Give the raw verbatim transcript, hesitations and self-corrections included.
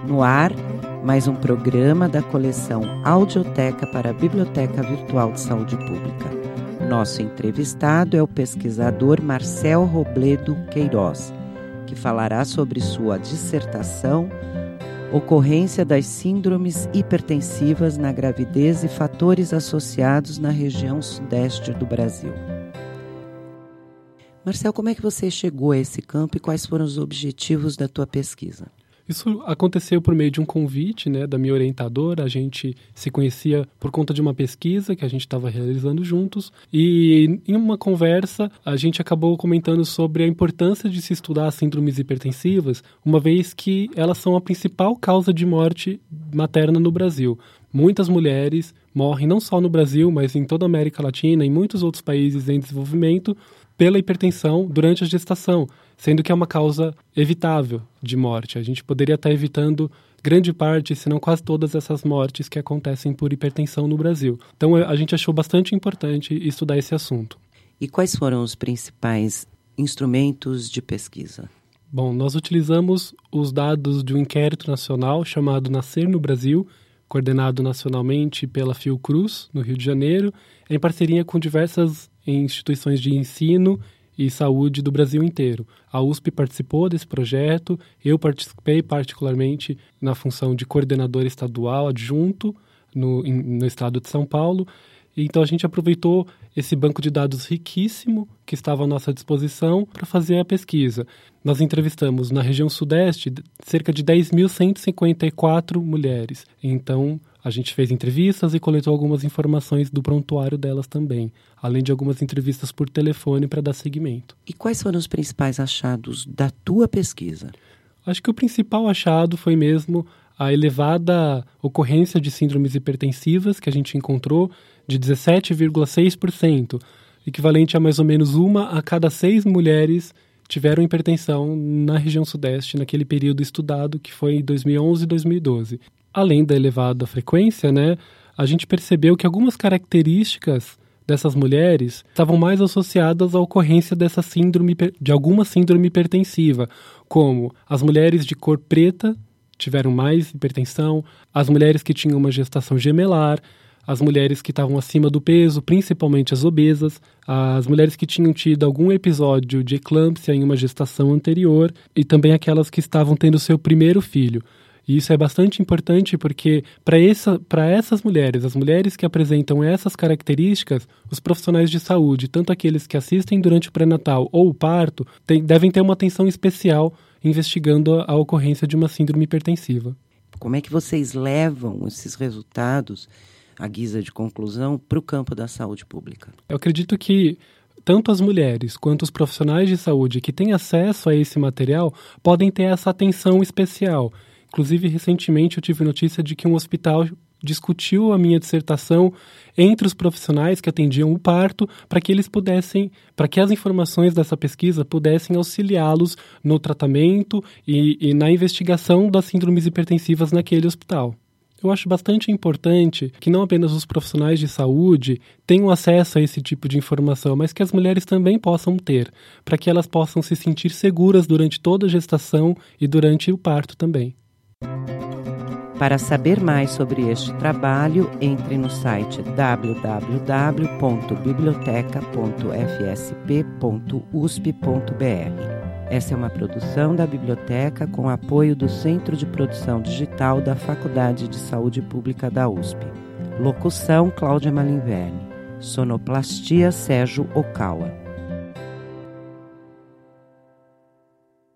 No ar, mais um programa da coleção Audioteca para a Biblioteca Virtual de Saúde Pública. Nosso entrevistado é o pesquisador Marcel Robledo Queiroz, que falará sobre sua dissertação Ocorrência das síndromes hipertensivas na gravidez e fatores associados na região sudeste do Brasil. Marcel, como é que você chegou a esse campo e quais foram os objetivos da tua pesquisa? Isso aconteceu por meio de um convite, né, da minha orientadora. A gente se conhecia por conta de uma pesquisa que a gente estava realizando juntos e em uma conversa a gente acabou comentando sobre a importância de se estudar as síndromes hipertensivas, uma vez que elas são a principal causa de morte materna no Brasil. Muitas mulheres morrem não só no Brasil, mas em toda a América Latina e em muitos outros países em desenvolvimento pela hipertensão durante a gestação, sendo que é uma causa evitável de morte. A gente poderia estar evitando grande parte, se não quase todas essas mortes que acontecem por hipertensão no Brasil. Então a gente achou bastante importante estudar esse assunto. E quais foram os principais instrumentos de pesquisa? Bom, nós utilizamos os dados de um inquérito nacional chamado Nascer no Brasil, coordenado nacionalmente pela Fiocruz, no Rio de Janeiro, em parceria com diversas instituições de ensino e saúde do Brasil inteiro. A U S P participou desse projeto, eu participei particularmente na função de coordenador estadual adjunto no, no estado de São Paulo. Então a gente aproveitou esse banco de dados riquíssimo que estava à nossa disposição para fazer a pesquisa. Nós entrevistamos na região sudeste cerca de dez mil cento e cinquenta e quatro mulheres. Então a gente fez entrevistas e coletou algumas informações do prontuário delas também, além de algumas entrevistas por telefone para dar seguimento. E quais foram os principais achados da tua pesquisa? Acho que o principal achado foi mesmo a elevada ocorrência de síndromes hipertensivas que a gente encontrou, de dezessete vírgula seis por cento, equivalente a mais ou menos uma a cada seis mulheres tiveram hipertensão na região sudeste naquele período estudado, que foi em dois mil e onze e dois mil e doze. Além da elevada frequência, né, a gente percebeu que algumas características dessas mulheres estavam mais associadas à ocorrência dessa síndrome, de alguma síndrome hipertensiva, como as mulheres de cor preta tiveram mais hipertensão, as mulheres que tinham uma gestação gemelar, as mulheres que estavam acima do peso, principalmente as obesas, as mulheres que tinham tido algum episódio de eclâmpsia em uma gestação anterior e também aquelas que estavam tendo seu primeiro filho. E isso é bastante importante porque para essa, para essas mulheres, as mulheres que apresentam essas características, os profissionais de saúde, tanto aqueles que assistem durante o pré-natal ou o parto, tem, devem ter uma atenção especial investigando a, a ocorrência de uma síndrome hipertensiva. Como é que vocês levam esses resultados, à guisa de conclusão, para o campo da saúde pública? Eu acredito que tanto as mulheres quanto os profissionais de saúde que têm acesso a esse material podem ter essa atenção especial. Inclusive, recentemente eu tive notícia de que um hospital discutiu a minha dissertação entre os profissionais que atendiam o parto para que eles pudessem, para que as informações dessa pesquisa pudessem auxiliá-los no tratamento e, e na investigação das síndromes hipertensivas naquele hospital. Eu acho bastante importante que não apenas os profissionais de saúde tenham acesso a esse tipo de informação, mas que as mulheres também possam ter, para que elas possam se sentir seguras durante toda a gestação e durante o parto também. Para saber mais sobre este trabalho, entre no site w w w ponto biblioteca ponto f s p ponto u s p ponto b r. Essa é uma produção da Biblioteca com apoio do Centro de Produção Digital da Faculdade de Saúde Pública da U S P. Locução: Cláudia Malinverni. Sonoplastia: Sérgio Okawa.